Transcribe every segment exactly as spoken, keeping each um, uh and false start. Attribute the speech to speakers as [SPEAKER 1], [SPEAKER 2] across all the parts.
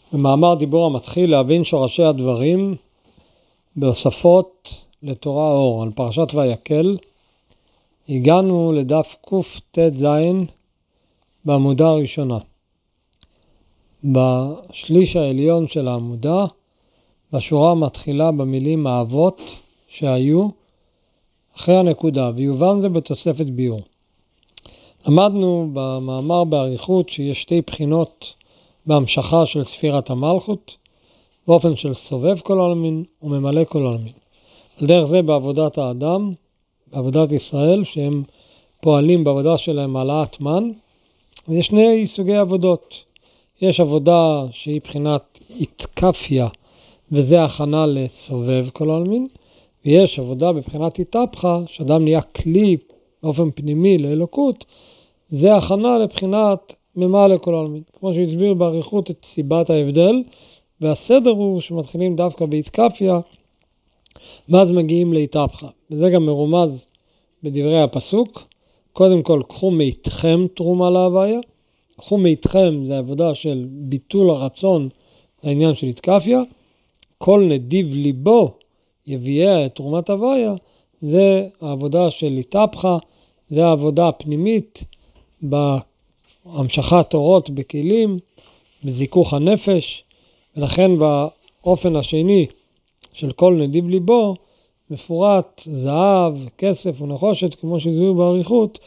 [SPEAKER 1] במאמר דיבור המתחיל להבין שורשי הדברים בהוספות לתורה אור על פרשת ויקל. הגענו לדף קט"ז בעמודה הראשונה. בשליש העליון של העמודה, בשורה מתחילה במילים האבות שהיו אחרי הנקודה, ויובן זה בתוספת ביור. למדנו במאמר באריכות שיש שתי בחינות בהמשכה של ספירת המלכות, באופן של סובב כל העולמין וממלא כל העולמין. על דרך זה בעבודת האדם, בעבודת ישראל, שהם פועלים בעבודה שלהם העלאת מן, ויש שני סוגי עבודות. יש עבודה שהיא בחינת התקפיה, וזה הכנה לסובב כל העולמין, ויש עבודה בבחינת התהפכה, שאדם נהיה כלי באופן פנימי לאלוקות, זה הכנה לבחינת ממלא כל העולמין. כמו שהסביר באריכות את סיבת ההבדל, והסדר הוא שמתחילים דווקא בהתקפיה, ואז מגיעים להתהפכה. וזה גם מרומז בדברי הפסוק. קודם כל, קחו מאיתכם תרומה להוויה. קחו מאיתכם זה עבודה של ביטול הרצון לעניין של התקפיה. כל נדיב ליבו יביאה את תרומת הוויה, זה העבודה של התהפכה, זה העבודה הפנימית בהמשכת אורות בכלים, בזיכוך הנפש, ולכן באופן השני של כל נדיב ליבו, מפורט זהב, כסף ונחושת, כמו שזהו באריכות,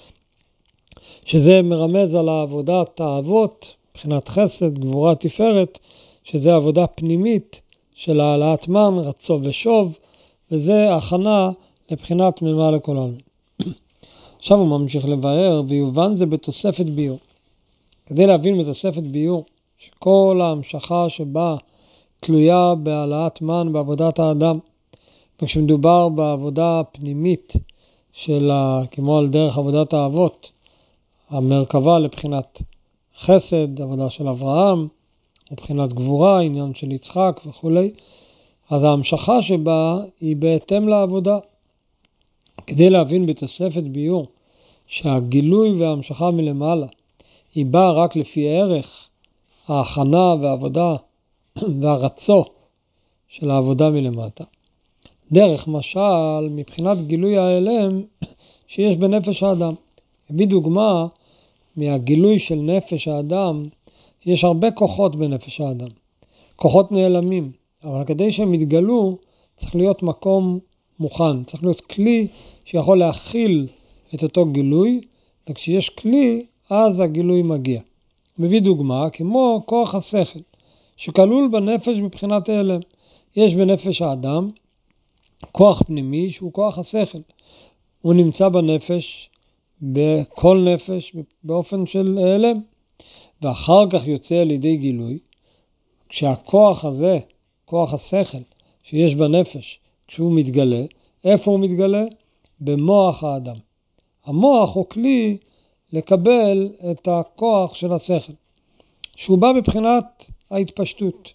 [SPEAKER 1] שזה מרמז על העבודת האבות, מבחינת חסד, גבורה, תפארת, שזה עבודה פנימית של העלאת מן, רצו ושוב, וזה הכנה לבחינת ממלא כל העולמין. עכשיו הוא ממשיך לבאר, ויובן זה בתוספת ביור. כדי להבין בתוספת ביור, שכל ההמשכה שבה תלויה בהעלאת מן בעבודת האדם, וכשמדובר בעבודה פנימית של, כמו על דרך עבודת האבות, המרכבה לבחינת חסד, עבודה של אברהם, מבחינת גבורה, עניין של יצחק וכו', אז ההמשכה שבה היא בהתאם לעבודה. כדי להבין בתוספת ביור שהגילוי וההמשכה מלמעלה היא באה רק לפי ערך ההכנה והעבודה והרצו של העבודה מלמטה. דרך משל מבחינת גילוי ההלם שיש בנפש האדם. הביא דוגמה מהגילוי של נפש האדם, יש הרבה כוחות בנפש האדם. כוחות נעלמים, אבל כדי שהם יתגלו צריך להיות מקום מוכן, צריך להיות כלי שיכול להכיל את אותו גילוי, וכשיש כלי אז הגילוי מגיע. מביא דוגמה כמו כוח השכל, שכלול בנפש מבחינת ההלם. יש בנפש האדם כוח פנימי שהוא כוח השכל. הוא נמצא בנפש, בכל נפש, באופן של ההלם. ואחר כך יוצא על ידי גילוי, כשהכוח הזה, כוח השכל שיש בנפש, כשהוא מתגלה, איפה הוא מתגלה? במוח האדם. המוח הוא כלי לקבל את הכוח של השכל, שהוא בא בבחינת ההתפשטות.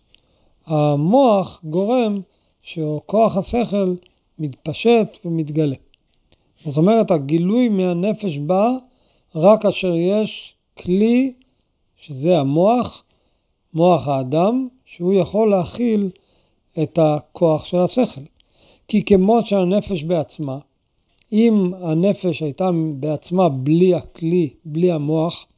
[SPEAKER 1] המוח גורם שכוח השכל מתפשט ומתגלה. זאת אומרת, הגילוי מהנפש בא רק אשר יש כלי, שזה המוח, מוח האדם, שהוא יכול להכיל את הכוח של השכל. כי כמו שהנפש בעצמה, אם הנפש הייתה בעצמה בלי הכלי, בלי המוח,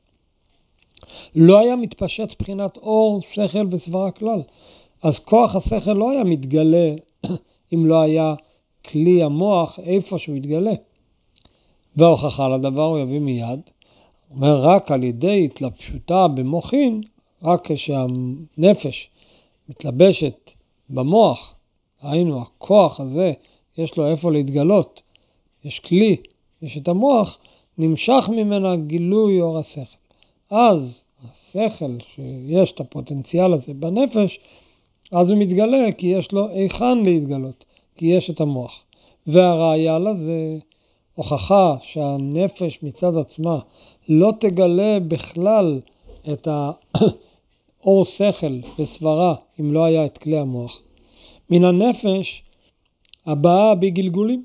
[SPEAKER 1] לא היה מתפשט בחינת אור, שכל וסברה כלל. אז כוח השכל לא היה מתגלה אם לא היה כלי המוח איפה שהוא יתגלה. וההוכחה לדבר הוא יביא מיד. הוא אומר רק על ידי התלבשותה במוחין, רק כשהנפש מתלבשת במוח, היינו הכוח הזה, יש לו איפה להתגלות, יש כלי, יש את המוח, נמשך ממנה גילוי אור השכל. אז השכל שיש את הפוטנציאל הזה בנפש, אז הוא מתגלה כי יש לו איכן להתגלות, כי יש את המוח. והראיה לזה הוכחה שהנפש מצד עצמה לא תגלה בכלל את האור שכל וסברה אם לא היה את כלי המוח. מן הנפש הבאה בגלגולים.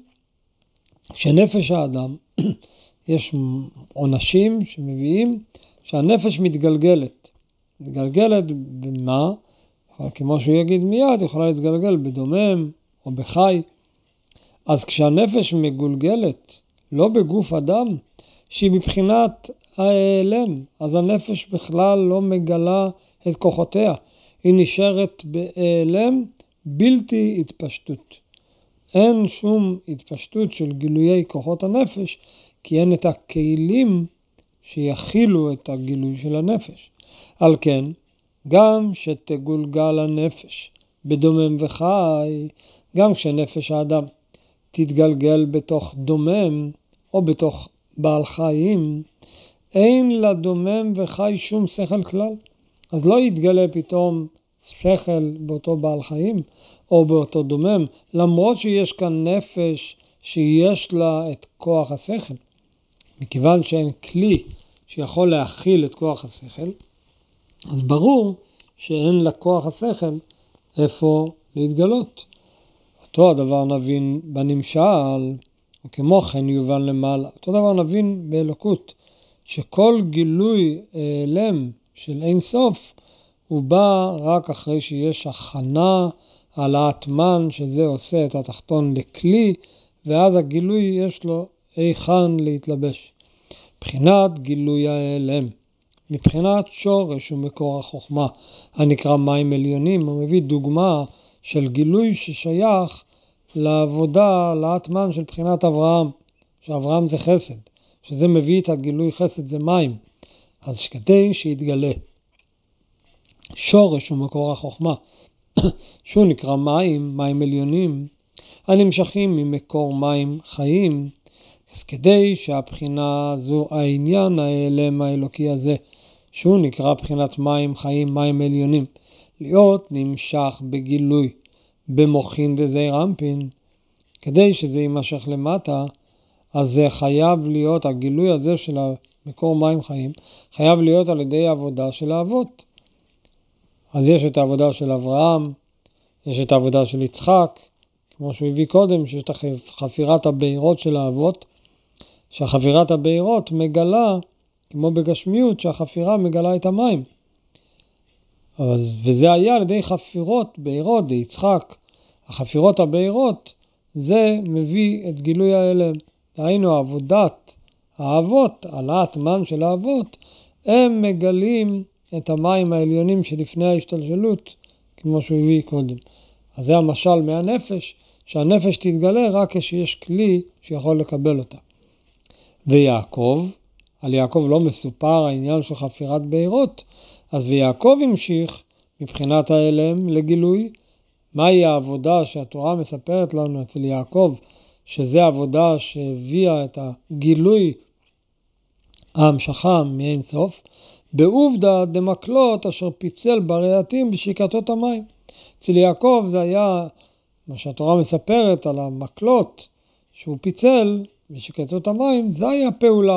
[SPEAKER 1] שנפש האדם, יש עונשים שמביאים שהנפש מתגלגלת. מתגלגלת במה? כמו שהוא יגיד מיד, יכולה להתגלגל בדומם או בחי. אז כשהנפש מגולגלת, לא בגוף אדם, שהיא מבחינת ההיעלם, אז הנפש בכלל לא מגלה את כוחותיה. היא נשארת בהיעלם בלתי התפשטות. אין שום התפשטות של גילויי כוחות הנפש, כי אין את הכלים שיכילו את הגילוי של הנפש. על כן, גם שתגולגל הנפש בדומם וחי, גם כשנפש האדם תתגלגל בתוך דומם או בתוך בעל חיים, אין לדומם וחי שום שכל כלל. אז לא יתגלה פתאום שכל באותו בעל חיים או באותו דומם, למרות שיש כאן נפש שיש לה את כוח השכל. מכיוון שאין כלי שיכול להכיל את כוח השכל, אז ברור שאין לה כוח השכל איפה להתגלות. אותו הדבר נבין בנמשל, וכמו כן יובן למעלה. אותו דבר נבין באלוקות, שכל גילוי העלם של אין סוף, הוא בא רק אחרי שיש הכנה על האטמן, שזה עושה את התחתון לכלי, ואז הגילוי יש לו היכן להתלבש. מבחינת גילוי העלם, מבחינת שורש ומקור החוכמה, הנקרא מים עליונים, הוא מביא דוגמה של גילוי ששייך לעבודה, לאטמן של בחינת אברהם, שאברהם זה חסד, שזה מביא את הגילוי חסד זה מים, אז כדי שיתגלה שורש ומקור החוכמה, שהוא נקרא מים, מים עליונים, הנמשכים ממקור מים חיים, אז כדי שהבחינה זו העניין העלם האלוקי הזה, שהוא נקרא בחינת מים חיים, מים עליונים, להיות נמשך בגילוי במוחין דזעיר אנפין, כדי שזה יימשך למטה, אז זה חייב להיות, הגילוי הזה של המקור מים חיים, חייב להיות על ידי העבודה של האבות. אז יש את העבודה של אברהם, יש את העבודה של יצחק, כמו שהוא הביא קודם, שיש את חפירת הבארות של האבות, שהחפירת הבארות מגלה, כמו בגשמיות, שהחפירה מגלה את המים. אבל, וזה היה על ידי חפירות בארות, ביצחק. החפירות הבארות, זה מביא את גילוי ההלם. דהיינו, עבודת האבות, העלאת מן של האבות, הם מגלים את המים העליונים שלפני ההשתלשלות, כמו שהוא הביא קודם. אז זה המשל מהנפש, שהנפש תתגלה רק כשיש כלי שיכול לקבל אותה. ויעקב, על יעקב לא מסופר העניין של חפירת בארות, אז ויעקב המשיך מבחינת ההלם לגילוי. מהי העבודה שהתורה מספרת לנו אצל יעקב, שזה העבודה שהביאה את הגילוי ההמשכה מאין סוף, בעובדה דמקלות אשר פיצל ברעתים בשיקתות המים. אצל יעקב זה היה מה שהתורה מספרת על המקלות שהוא פיצל בשיקתות המים, זה היה פעולה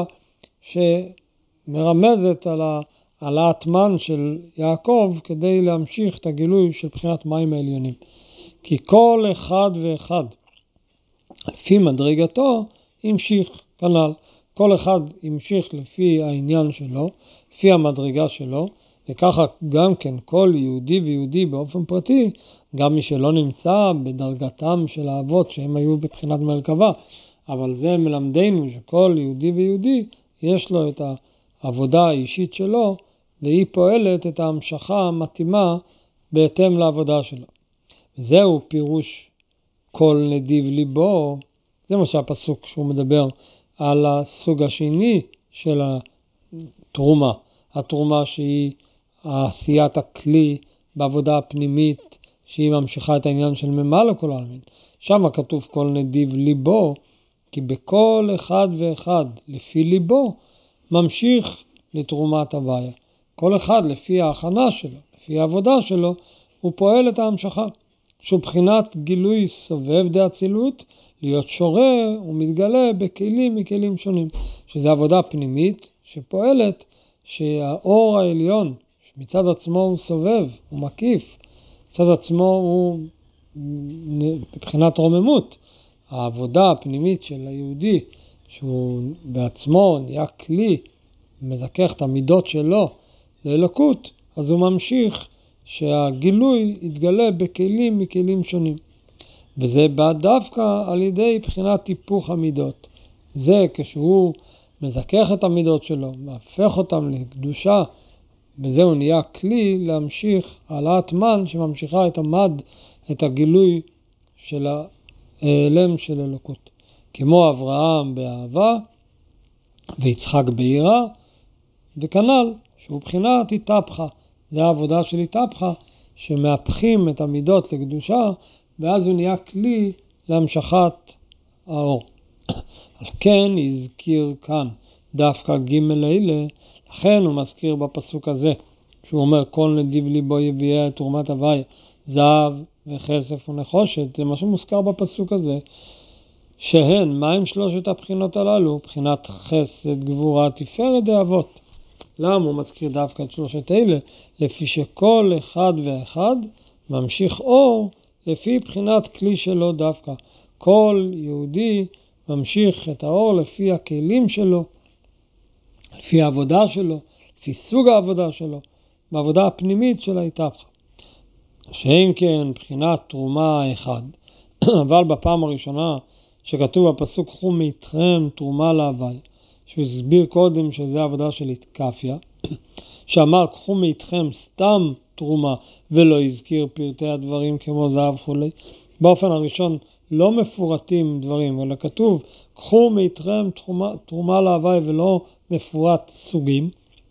[SPEAKER 1] שמרמזת על העלאת מן של יעקב כדי להמשיך את הגילוי של בחינת מים העליונים. כי כל אחד ואחד לפי מדרגתו המשיך כנ"ל. כל אחד המשיך לפי העניין שלו, לפי המדרגה שלו, וככה גם כן כל יהודי ויהודי באופן פרטי, גם מי שלא נמצא בדרגתם של האבות שהם היו בבחינת מרכבה, אבל זה מלמדנו שכל יהודי ויהודי יש לו את העבודה האישית שלו, והיא פועלת את ההמשכה המתאימה בהתאם לעבודה שלו. זהו פירוש כל נדיב ליבו, זה מה שהפסוק שהוא מדבר על הסוג השני של התרומה, התרומה שהיא עשיית הכלי בעבודה הפנימית, שהיא ממשיכה את העניין של ממלא כל העלמין. שם כתוב כל נדיב ליבו, כי בכל אחד ואחד לפי ליבו ממשיך לתרומת הוויה. כל אחד לפי ההכנה שלו, לפי העבודה שלו, הוא פועל את ההמשכה. שהוא בחינת גילוי סובב דאצילות, להיות שורה ומתגלה בכלים מכלים שונים. שזו עבודה פנימית שפועלת שהאור העליון, מצד עצמו הוא סובב, הוא מקיף, מצד עצמו הוא בבחינת רוממות. העבודה הפנימית של היהודי, שהוא בעצמו נהיה כלי, מזכך את המידות שלו לאלוקות, אז הוא ממשיך שהגילוי יתגלה בכלים מכלים שונים. וזה בא דווקא על ידי בחינת היפוך המידות. זה כשהוא מזכך את המידות שלו, מהפך אותם לקדושה, וזה הוא נהיה כלי להמשיך העלאת מן שממשיכה את המד, את הגילוי של ההיעלם של אלוקות. כמו אברהם באהבה ויצחק ביראה, וכנ"ל שהוא בחינת התהפכה. זה העבודה של התהפכה, שמהפכים את המידות לקדושה, ואז הוא נהיה כלי להמשכת האור. על כן הזכיר כאן דווקא ג' אלה, לכן הוא מזכיר בפסוק הזה, שהוא אומר כל נדיב ליבו יביאה את תרומת הווי, זהב וכסף ונחושת, זה מה שמוזכר בפסוק הזה, שהן, מה הם שלושת הבחינות הללו? בחינת חסד, גבורה, תפארת דאבות. למה הוא מזכיר דווקא את שלושת אלה? לפי שכל אחד ואחד ממשיך אור לפי בחינת כלי שלו דווקא. כל יהודי ממשיך את האור לפי הכלים שלו, לפי העבודה שלו, לפי סוג העבודה שלו, בעבודה הפנימית של ההתהפכה. שאין כן בחינת תרומה אחד, אבל בפעם הראשונה שכתוב בפסוק קחו מאיתכם תרומה להווי, שהוא הסביר קודם שזה עבודה של התקפיה, שאמר קחו מאיתכם סתם תרומה ולא הזכיר פרטי הדברים כמו זהב חולי. באופן הראשון לא מפורטים דברים, אלא כתוב קחו מאיתכם תרומה, תרומה להווי ולא מפורט סוגים.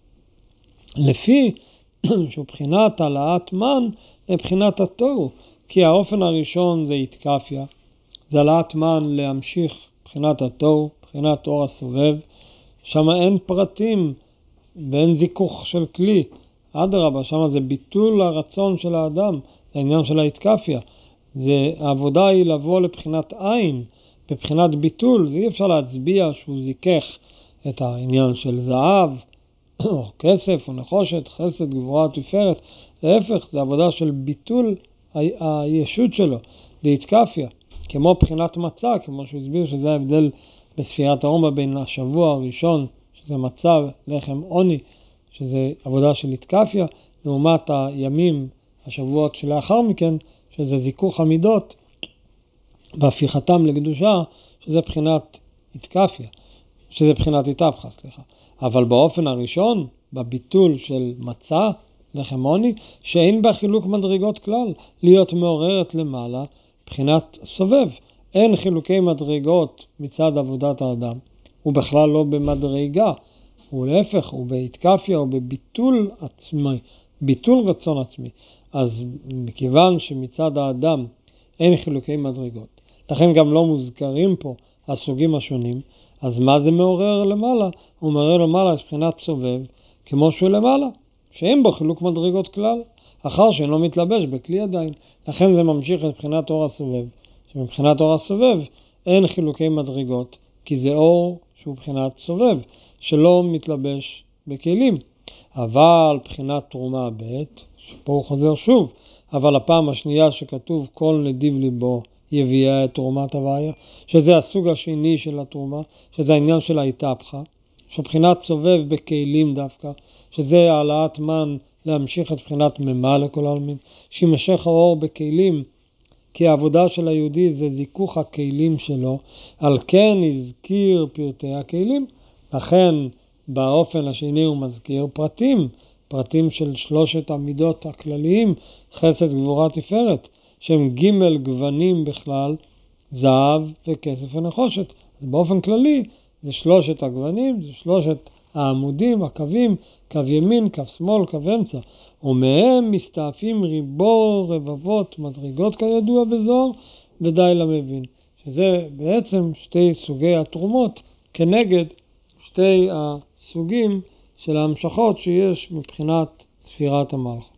[SPEAKER 1] לפי שהוא בחינת העלאת מן לבחינת התוהו, כי האופן הראשון זה התקפיה, זה העלאת מן להמשיך בחינת התוהו, בחינת אור הסובב, שם אין פרטים ואין זיכוך של כלי, אדרבה, שם זה ביטול הרצון של האדם, זה העניין של ההתקפיה, זה, העבודה היא לבוא לבחינת עין, בבחינת ביטול, זה אי אפשר להצביע שהוא זיכך את העניין של זהב, או כסף, או נחושת, חסד, גבורה, תפארת, להפך, זה עבודה של ביטול ה- הישות שלו, להתקפיה, כמו בחינת מצה, כמו שהוא הסביר שזה ההבדל בספירת הרומא בין השבוע הראשון, שזה מצה, לחם עוני, שזה עבודה של התקפיה, לעומת הימים, השבועות שלאחר מכן, שזה זיכוך המידות, והפיכתם לקדושה, שזה בחינת התקפיה, שזה בחינת התהפכה, סליחה. אבל באופן הראשון, בביטול של מצה, לחם עוני, שאין בה חילוק מדרגות כלל, להיות מעוררת למעלה, בחינת סובב. אין חילוקי מדרגות מצד עבודת האדם, הוא בכלל לא במדרגה, הוא להפך, הוא בהתקפיה, הוא בביטול עצמי, ביטול רצון עצמי. אז מכיוון שמצד האדם אין חילוקי מדרגות, לכן גם לא מוזכרים פה הסוגים השונים, אז מה זה מעורר למעלה? הוא מעורר למעלה את בחינת סובב, כמו שהוא למעלה, שאין בו חילוק מדרגות כלל, אחר שאינו מתלבש בכלי עדיין. לכן זה ממשיך את בחינת אור הסובב, שמבחינת אור הסובב אין חילוקי מדרגות, כי זה אור שהוא בחינת סובב, שלא מתלבש בכלים. אבל בחינת תרומה ב', שפה הוא חוזר שוב, אבל הפעם השנייה שכתוב כל נדיב ליבו יביאה את תרומת הוויה, שזה הסוג השני של התרומה, שזה העניין של ההתהפכה, שבחינת סובב בכלים דווקא, שזה העלאת מן להמשיך את בחינת ממה לכל העלמין, שימשך האור בכלים, כי העבודה של היהודי זה זיכוך הכלים שלו, על כן הזכיר פרטי הכלים, לכן באופן השני הוא מזכיר פרטים, פרטים של שלושת המידות הכלליים, חסד, גבורה, תפארת, שהם ג' גוונים בכלל, זהב וכסף ונחושת. אז באופן כללי זה שלושת הגוונים, זה שלושת העמודים, הקווים, קו ימין, קו שמאל, קו אמצע, ומהם מסתעפים ריבו רבבות מדרגות כידוע בזוהר, ודי למבין. שזה בעצם שתי סוגי התרומות כנגד שתי הסוגים של ההמשכות שיש מבחינת ספירת המלכות.